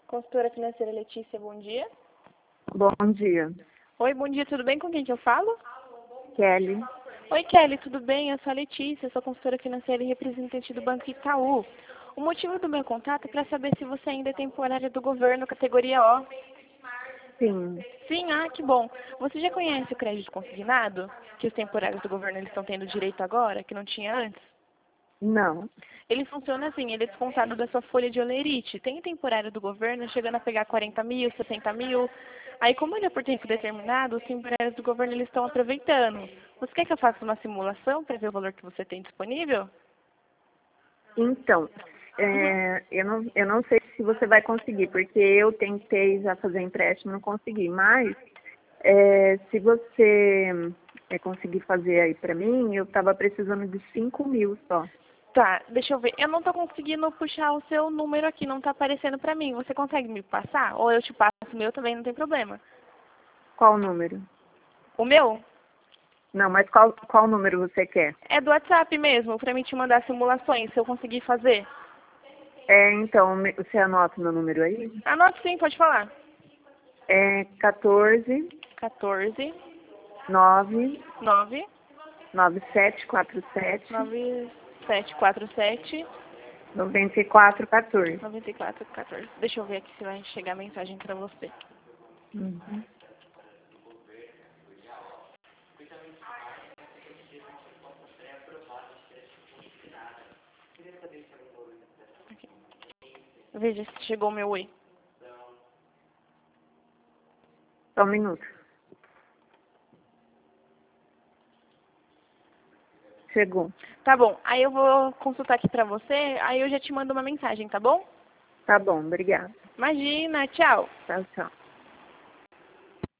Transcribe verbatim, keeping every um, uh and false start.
Consultora financeira Letícia, bom dia. Bom dia. Oi, bom dia, tudo bem? Com quem que eu falo? Kelly. Oi, Kelly, tudo bem? Eu sou a Letícia, sou consultora financeira e representante do Banco Itaú. O motivo do meu contato é para saber se você ainda é temporária do governo, categoria O. Sim. Sim, ah, que bom. Você já conhece o crédito consignado? Que os temporários do governo eles estão tendo direito agora, que não tinha antes? Não. Ele funciona assim, ele é descontado da sua folha de holerite. Tem temporário do governo chegando a pegar quarenta mil, sessenta mil. Aí, como ele é por tempo determinado, os temporários do governo eles estão aproveitando. Você quer que eu faça uma simulação para ver o valor que você tem disponível? Então, Uhum. é, eu, não, eu não sei se você vai conseguir, porque eu tentei já fazer empréstimo e não consegui. Mas, é, se você é, conseguir fazer aí pra mim, eu estava precisando de cinco mil só. Tá, deixa eu ver. Eu não tô conseguindo puxar o seu número aqui, não tá aparecendo pra mim. Você consegue me passar? Ou eu te passo o meu também, não tem problema. Qual número? O meu? Não, mas qual, qual número você quer? É do WhatsApp mesmo, pra mim te mandar simulações, se eu conseguir fazer. É, então, me- você anota meu número aí? Anote sim, pode falar. É quatorze, quatorze, nove, nove, nove sete quatro sete, nove, sete, quatro, sete, noventa e quatro, quatorze. nove quatro, quatorze. Deixa eu ver aqui se vai chegar a mensagem pra você. Uhum. Veja se chegou o meu oi. Só um minuto. Chegou. Tá bom, aí eu vou consultar aqui pra você, aí eu já te mando uma mensagem, tá bom? Tá bom, obrigada. Imagina, tchau. Tchau, tchau.